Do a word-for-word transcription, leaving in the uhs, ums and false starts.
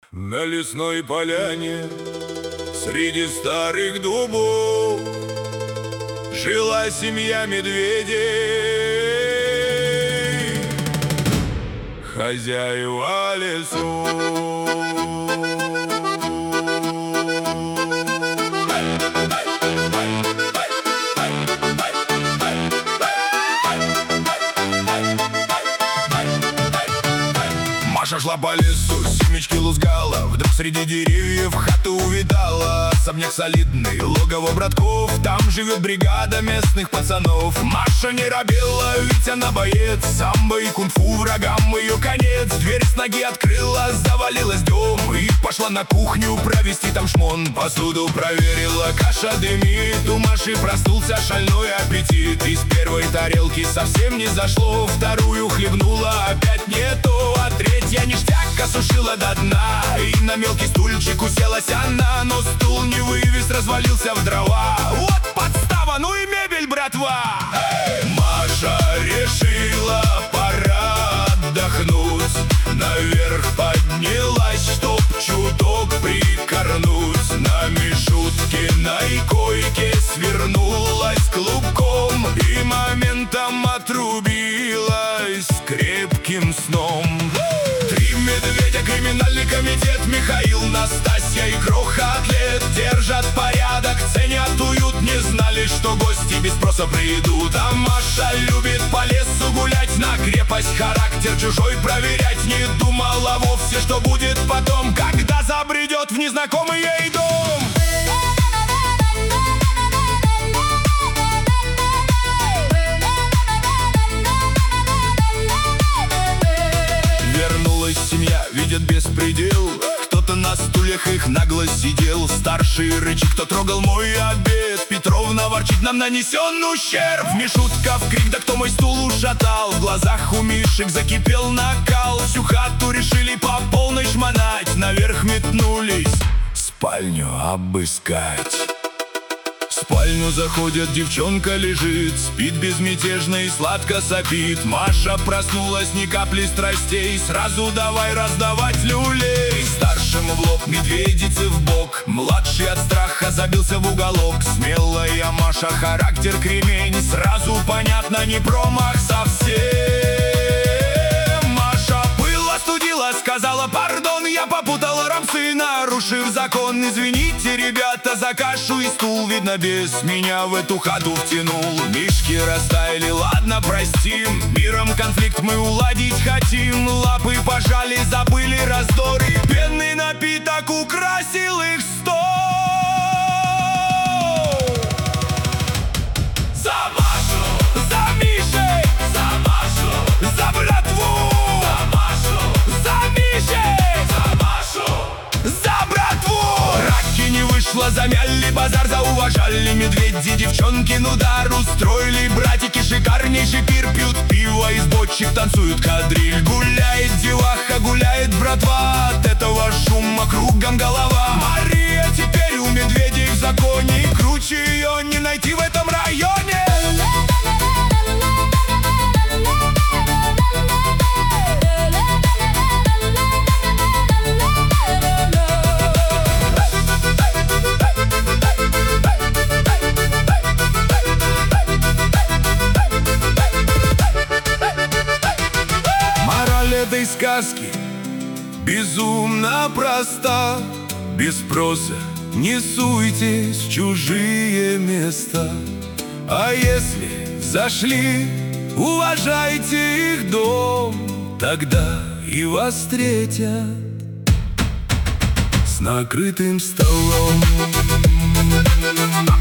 На лесной поляне среди старых дубов жила семья медведей, хозяева лесу. Маша шла по лесу, семечки лузгала, вдруг среди деревьев хату увидала. Особняк солидный, логово братков, там живет бригада местных пацанов. Маша не робела, ведь она боец, самбо и кунг-фу врагам ее конец. Дверь с ноги открыла, завалилась дом и пошла на кухню провести там шмон. Посуду проверила, каша дымит, у Маши проснулся шальной аппетит. Из первой тарелки совсем не зашло, вторую хлебнула, опять не то, а третья ништяк осушила до дна. И на мелкий стульчик уселась она, но стул не вывез, развалился в дрова. Вот подстава, ну и мебель, братва! Маша решила, пора отдохнуть. Наверх поднялась, чтоб чуток прикорнуть. На Мишуткиной койке свернулась клубком и моментом отрубилась крепким сном. Три медведя, криминальный комитет, Михаил, Настасья и Кроха-атлет держат порядок, ценят уют, не знали, что гости без спроса придут. А Маша любит по лесу гулять, на крепость характер чужой проверять. Не думала вовсе, что будет потом, когда забредет в незнакомый ей дом. Семья видит беспредел, кто-то на стульях их нагло сидел. Старший рычит, кто трогал мой обед. Петровна ворчит, нам нанесен ущерб. Мишутка в крик, да кто мой стул ушатал. В глазах у Мишек закипел накал. Всю хату решили по полной шмонать. Наверх метнулись спальню обыскать. В спальню заходят, девчонка лежит, спит безмятежно и сладко сопит. Маша проснулась, ни капли страстей, сразу давай раздавать люлей. Старшему в лоб, медведице в бок, младший от страха забился в уголок. Смелая Маша, характер кремень, сразу понятно, не промах совсем. Маша пыл остудила, сказала пардон, я попутала рамсы, нарушив закон. Извините, ребята, за кашу и стул, видно, без меня в эту хату втянул. Мишки растаяли, ладно, простим, миром конфликт мы уладить хотим. Лапы пожали, забыли раздор, и пенный напиток украсил их стол. За Машу, за Мишей, за Машу, за братву, за Машу, за Мишей, за Машу, за братву. Раки не вышло, замяли базар, зауважали медведи девчонкин удар. Устроили братики шикарнейший пир, пьют пиво из бочек, танцуют кадриль. Гуляет деваха, гуляет братва, от этого шума кругом голова. Мария теперь у медведей в законе, и круче ее не найти в этом районе. Этой сказки безумно проста. Без спроса не суйтесь в чужие места. А если зашли, уважайте их дом, тогда и вас встретят с накрытым столом.